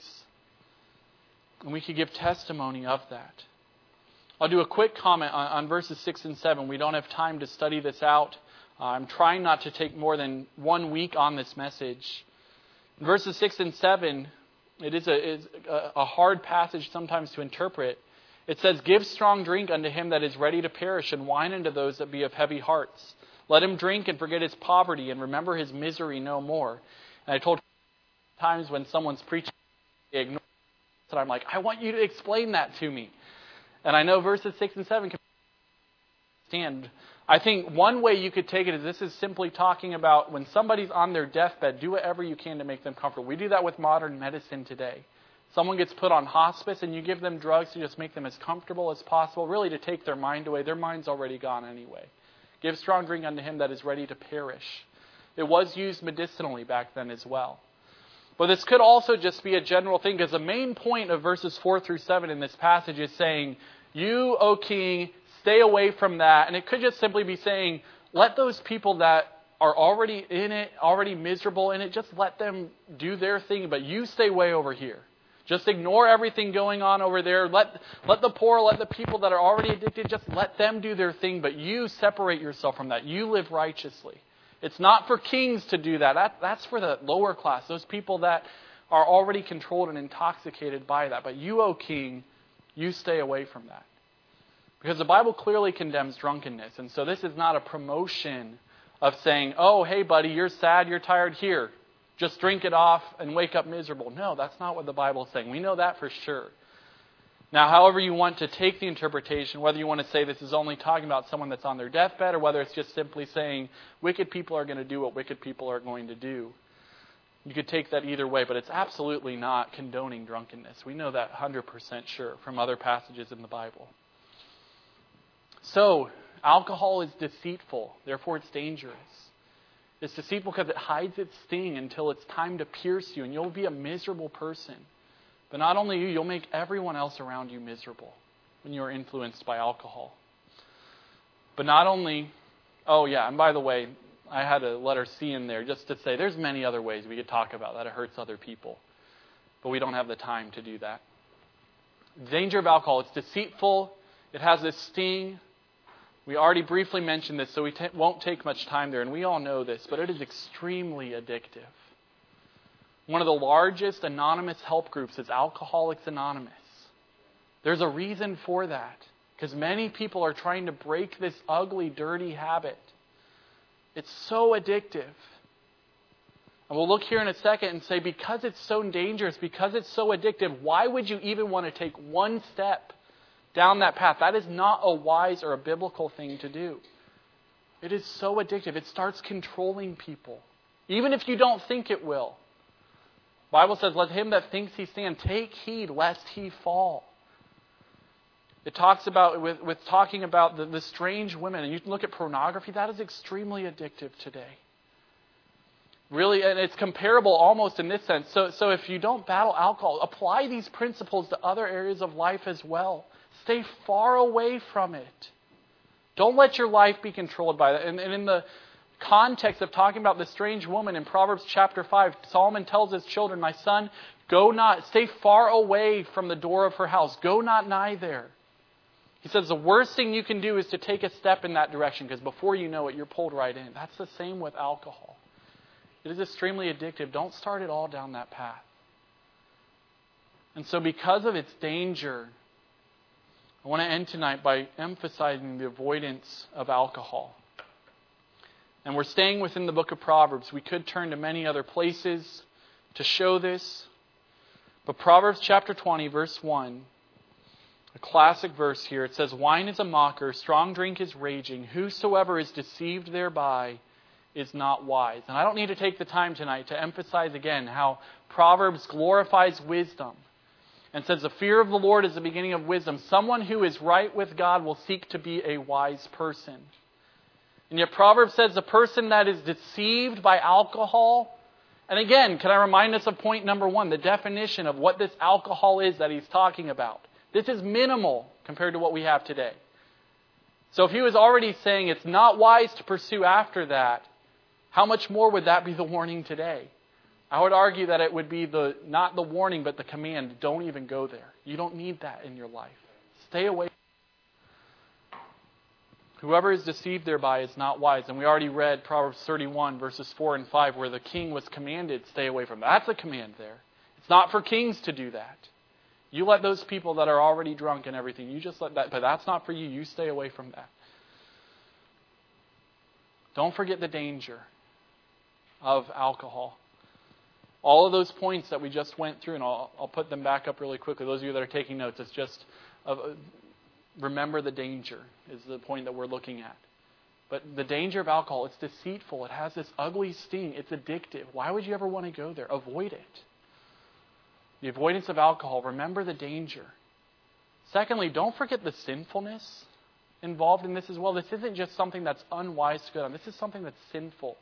And we could give testimony of that. I'll do a quick comment on verses 6 and 7. We don't have time to study this out. I'm trying not to take more than 1 week on this message. In verses 6 and 7, it is a hard passage sometimes to interpret. It says, give strong drink unto him that is ready to perish, and wine unto those that be of heavy hearts. Let him drink and forget his poverty and remember his misery no more. And I told times when someone's preaching, they ignore it, and I'm like, I want you to explain that to me. And I know verses 6 and 7 can stand. I think one way you could take it is this is simply talking about when somebody's on their deathbed, do whatever you can to make them comfortable. We do that with modern medicine today. Someone gets put on hospice and you give them drugs to just make them as comfortable as possible, really to take their mind away. Their mind's already gone anyway. Give strong drink unto him that is ready to perish. It was used medicinally back then as well. But this could also just be a general thing, because the main point of verses 4 through 7 in this passage is saying, you, O king, stay away from that. And it could just simply be saying, let those people that are already in it, already miserable in it, just let them do their thing, but you stay way over here. Just ignore everything going on over there. Let the poor, let the people that are already addicted, just let them do their thing. But you separate yourself from that. You live righteously. It's not for kings to do that. That's for the lower class, those people that are already controlled and intoxicated by that. But you, O king, you stay away from that. Because the Bible clearly condemns drunkenness. And so this is not a promotion of saying, oh, hey, buddy, you're sad, you're tired, here. Just drink it off and wake up miserable. No, that's not what the Bible is saying. We know that for sure. Now, however you want to take the interpretation, whether you want to say this is only talking about someone that's on their deathbed, or whether it's just simply saying wicked people are going to do what wicked people are going to do. You could take that either way, but it's absolutely not condoning drunkenness. We know that 100% sure from other passages in the Bible. So, alcohol is deceitful, therefore it's dangerous. It's deceitful because it hides its sting until it's time to pierce you, and you'll be a miserable person. But not only you, you'll make everyone else around you miserable when you are influenced by alcohol. But not only, and by the way, I had a letter C in there just to say there's many other ways we could talk about that it hurts other people. But we don't have the time to do that. The danger of alcohol, it's deceitful, it has this sting. We already briefly mentioned this, so we won't take much time there, and we all know this, but it is extremely addictive. One of the largest anonymous help groups is Alcoholics Anonymous. There's a reason for that, because many people are trying to break this ugly, dirty habit. It's so addictive. And we'll look here in a second and say, because it's so dangerous, because it's so addictive, why would you even want to take one step down that path? That is not a wise or a biblical thing to do. It is so addictive. It starts controlling people, even if you don't think it will. The Bible says, let him that thinks he stand take heed lest he fall. It talks about, with talking about the strange women, and you can look at pornography, that is extremely addictive today. Really, and it's comparable almost in this sense. So if you don't battle alcohol, apply these principles to other areas of life as well. Stay far away from it. Don't let your life be controlled by that. And in the context of talking about the strange woman in Proverbs chapter 5, Solomon tells his children, my son, stay far away from the door of her house. Go not nigh there. He says the worst thing you can do is to take a step in that direction, because before you know it, you're pulled right in. That's the same with alcohol. It is extremely addictive. Don't start it all down that path. And so because of its danger, I want to end tonight by emphasizing the avoidance of alcohol. And we're staying within the book of Proverbs. We could turn to many other places to show this. But Proverbs chapter 20, verse 1, a classic verse here. It says, wine is a mocker, strong drink is raging. Whosoever is deceived thereby is not wise. And I don't need to take the time tonight to emphasize again how Proverbs glorifies wisdom and says the fear of the Lord is the beginning of wisdom. Someone who is right with God will seek to be a wise person. And yet Proverbs says the person that is deceived by alcohol, and again, can I remind us of point number 1, the definition of what this alcohol is that he's talking about. This is minimal compared to what we have today. So if he was already saying it's not wise to pursue after that, how much more would that be the warning today? I would argue that it would be not the warning, but the command. Don't even go there. You don't need that in your life. Stay away. Whoever is deceived thereby is not wise. And we already read Proverbs 31, verses 4 and 5, where the king was commanded, stay away from that. That's a command there. It's not for kings to do that. You let those people that are already drunk and everything, you just let that, but that's not for you. You stay away from that. Don't forget the danger of alcohol. All of those points that we just went through, and I'll put them back up really quickly. Those of you that are taking notes, it's just remember the danger is the point that we're looking at. But the danger of alcohol, it's deceitful. It has this ugly sting. It's addictive. Why would you ever want to go there? Avoid it. The avoidance of alcohol, remember the danger. Secondly, don't forget the sinfulness involved in this as well. This isn't just something that's unwise to go on. This is something that's sinful.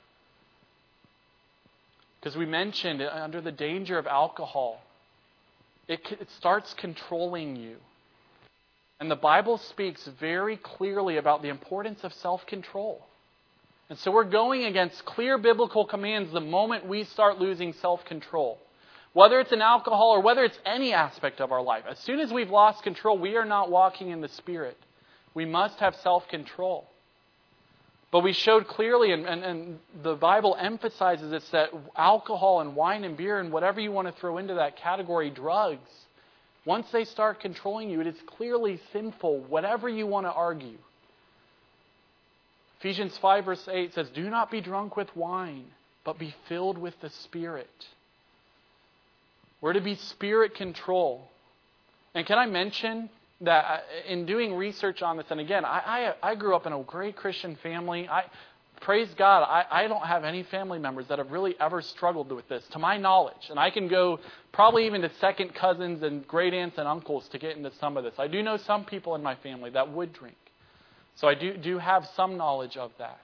Because we mentioned, under the danger of alcohol, it starts controlling you. And the Bible speaks very clearly about the importance of self-control. And so we're going against clear biblical commands the moment we start losing self-control. Whether it's in alcohol or whether it's any aspect of our life. As soon as we've lost control, we are not walking in the Spirit. We must have self-control. But we showed clearly, and the Bible emphasizes this, that alcohol and wine and beer and whatever you want to throw into that category, drugs, once they start controlling you, it is clearly sinful, whatever you want to argue. Ephesians 5 verse 8 says, "Do not be drunk with wine, but be filled with the Spirit." We're to be Spirit control. And can I mention that in doing research on this, and again, I grew up in a great Christian family. Praise God, I don't have any family members that have really ever struggled with this, to my knowledge. And I can go probably even to second cousins and great aunts and uncles to get into some of this. I do know some people in my family that would drink. So I do have some knowledge of that.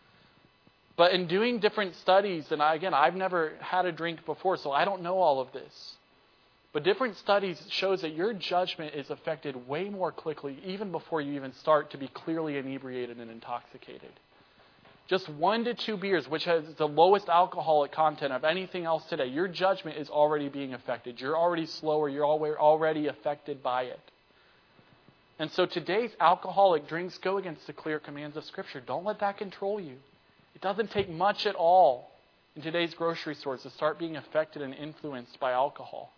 But in doing different studies, and I've never had a drink before, so I don't know all of this. But different studies shows that your judgment is affected way more quickly, even before you even start to be clearly inebriated and intoxicated. Just 1 to 2 beers, which has the lowest alcoholic content of anything else today, your judgment is already being affected. You're already slower. You're already affected by it. And so today's alcoholic drinks go against the clear commands of Scripture. Don't let that control you. It doesn't take much at all in today's grocery stores to start being affected and influenced by alcohol.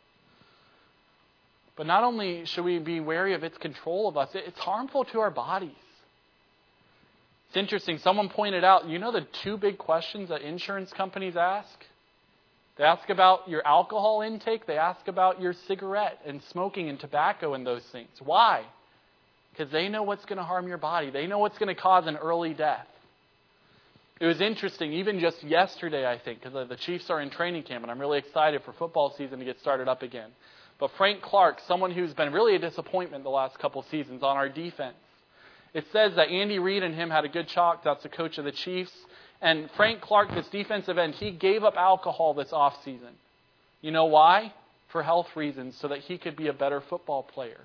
But not only should we be wary of its control of us, it's harmful to our bodies. It's interesting. Someone pointed out, the 2 big questions that insurance companies ask? They ask about your alcohol intake. They ask about your cigarette and smoking and tobacco and those things. Why? Because they know what's going to harm your body. They know what's going to cause an early death. It was interesting, even just yesterday, I think, because the Chiefs are in training camp, and I'm really excited for football season to get started up again. But Frank Clark, someone who's been really a disappointment the last couple seasons on our defense, it says that Andy Reid and him had a good talk. That's the coach of the Chiefs. And Frank Clark, this defensive end, he gave up alcohol this offseason. You know why? For health reasons, so that he could be a better football player.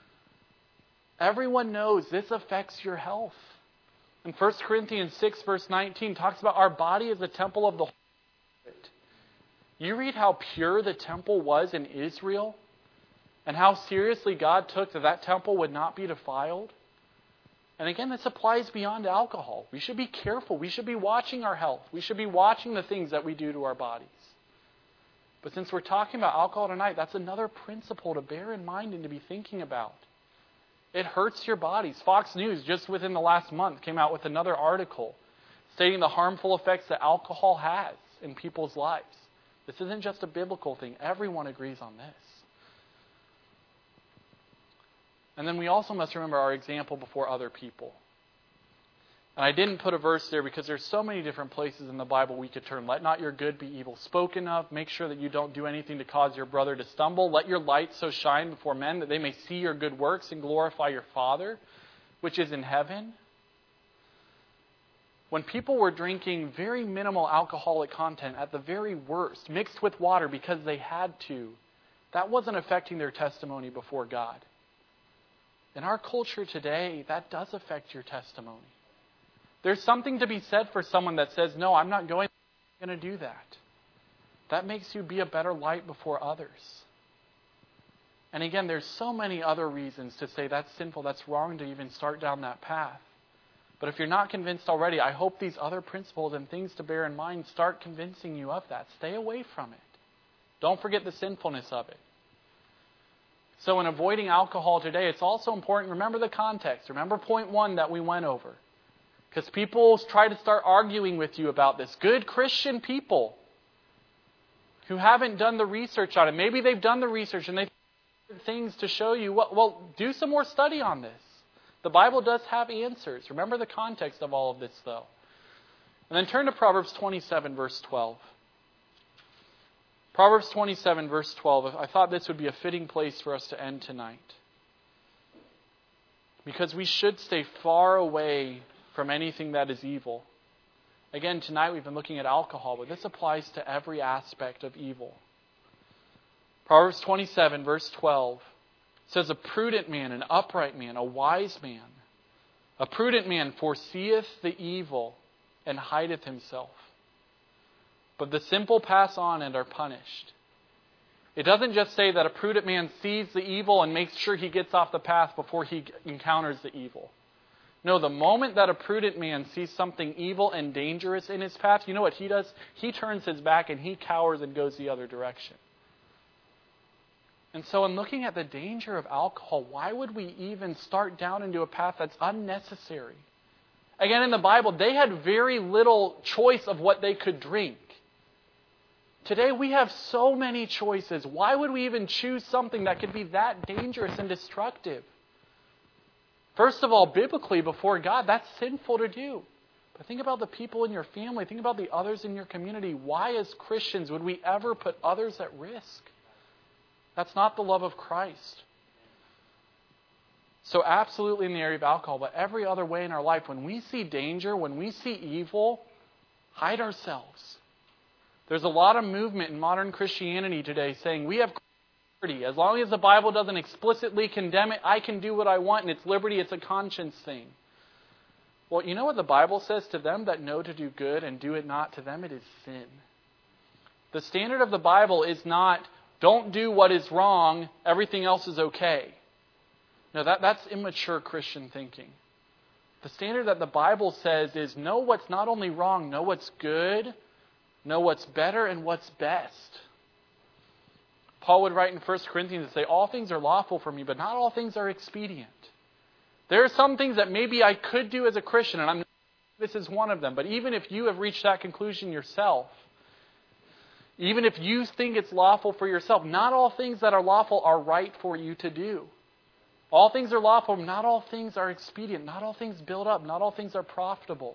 Everyone knows this affects your health. And 1 Corinthians 6 verse 19 talks about our body as a temple of the Holy Spirit. You read how pure the temple was in Israel and how seriously God took that temple would not be defiled. And again, this applies beyond alcohol. We should be careful. We should be watching our health. We should be watching the things that we do to our bodies. But since we're talking about alcohol tonight, that's another principle to bear in mind and to be thinking about. It hurts your bodies. Fox News, just within the last month, came out with another article stating the harmful effects that alcohol has in people's lives. This isn't just a biblical thing. Everyone agrees on this. And then we also must remember our example before other people. And I didn't put a verse there because there's so many different places in the Bible we could turn. Let not your good be evil spoken of. Make sure that you don't do anything to cause your brother to stumble. Let your light so shine before men that they may see your good works and glorify your Father, which is in heaven. When people were drinking very minimal alcoholic content at the very worst, mixed with water because they had to, that wasn't affecting their testimony before God. In our culture today, that does affect your testimony. There's something to be said for someone that says, no, I'm not going to do that. That makes you be a better light before others. And again, there's so many other reasons to say that's sinful, that's wrong to even start down that path. But if you're not convinced already, I hope these other principles and things to bear in mind start convincing you of that. Stay away from it. Don't forget the sinfulness of it. So in avoiding alcohol today, it's also important, remember the context. Remember point 1 that we went over. Because people try to start arguing with you about this. Good Christian people who haven't done the research on it. Maybe they've done the research and they've things to show you. Well, do some more study on this. The Bible does have answers. Remember the context of all of this, though. And then turn to Proverbs 27, verse 12. Proverbs 27, verse 12. I thought this would be a fitting place for us to end tonight. Because we should stay far away from anything that is evil. Again, tonight we've been looking at alcohol, but this applies to every aspect of evil. Proverbs 27, verse 12 says, a prudent man, an upright man, a wise man. A prudent man foreseeth the evil and hideth himself. But the simple pass on and are punished. It doesn't just say that a prudent man sees the evil and makes sure he gets off the path before he encounters the evil. No, the moment that a prudent man sees something evil and dangerous in his path, you know what he does? He turns his back and he cowers and goes the other direction. And so in looking at the danger of alcohol, why would we even start down into a path that's unnecessary? Again, in the Bible, they had very little choice of what they could drink. Today we have so many choices. Why would we even choose something that could be that dangerous and destructive? First of all, biblically, before God, that's sinful to do. But think about the people in your family. Think about the others in your community. Why, as Christians, would we ever put others at risk? That's not the love of Christ. So absolutely in the area of alcohol, but every other way in our life, when we see danger, when we see evil, hide ourselves. There's a lot of movement in modern Christianity today saying we have liberty. As long as the Bible doesn't explicitly condemn it, I can do what I want, and it's liberty, it's a conscience thing. Well, you know what the Bible says? To them that know to do good and do it not, to them it is sin. The standard of the Bible is not, don't do what is wrong, everything else is okay. No, that's immature Christian thinking. The standard that the Bible says is know what's not only wrong, know what's good, know what's better, and what's best. Paul would write in 1 Corinthians and say, all things are lawful for me, but not all things are expedient. There are some things that maybe I could do as a Christian, and this is one of them. But even if you have reached that conclusion yourself, even if you think it's lawful for yourself, not all things that are lawful are right for you to do. All things are lawful, not all things are expedient, not all things build up, not all things are profitable.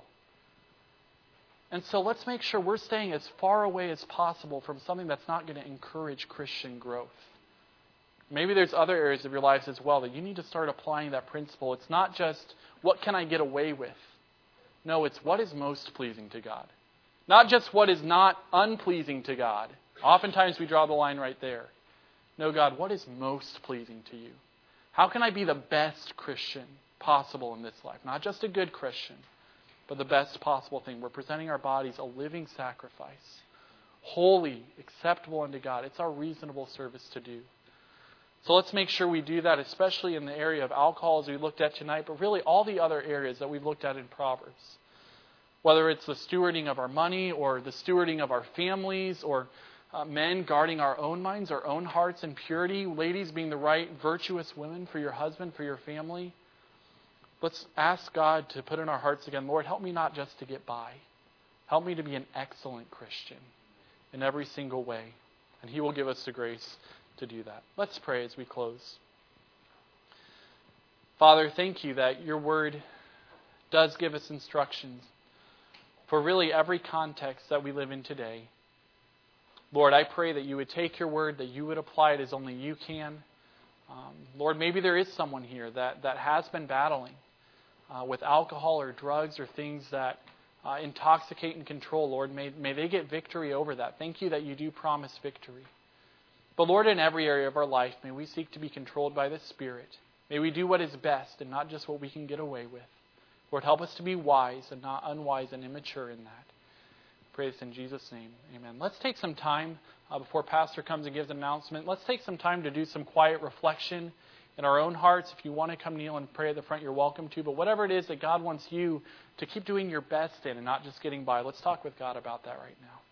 And so let's make sure we're staying as far away as possible from something that's not going to encourage Christian growth. Maybe there's other areas of your lives as well that you need to start applying that principle. It's not just, what can I get away with? No, it's what is most pleasing to God. Not just what is not unpleasing to God. Oftentimes we draw the line right there. No, God, what is most pleasing to you? How can I be the best Christian possible in this life? Not just a good Christian, but the best possible thing. We're presenting our bodies a living sacrifice, holy, acceptable unto God. It's our reasonable service to do. So let's make sure we do that, especially in the area of alcohol as we looked at tonight, but really all the other areas that we've looked at in Proverbs. Whether it's the stewarding of our money or the stewarding of our families or men guarding our own minds, our own hearts in purity, ladies being the right virtuous women for your husband, for your family. Let's ask God to put in our hearts again, Lord, help me not just to get by. Help me to be an excellent Christian in every single way. And He will give us the grace to do that. Let's pray as we close. Father, thank you that your word does give us instructions for really every context that we live in today. Lord, I pray that you would take your word, that you would apply it as only you can. Lord, maybe there is someone here that has been battling with alcohol or drugs or things that intoxicate and control. Lord, may they get victory over that. Thank you that you do promise victory. But Lord, in every area of our life, may we seek to be controlled by the Spirit. May we do what is best and not just what we can get away with. Lord, help us to be wise and not unwise and immature in that. Pray this in Jesus' name. Amen. Let's take some time before Pastor comes and gives an announcement. Let's take some time to do some quiet reflection in our own hearts. If you want to come kneel and pray at the front, you're welcome to. But whatever it is that God wants you to keep doing your best in and not just getting by, let's talk with God about that right now.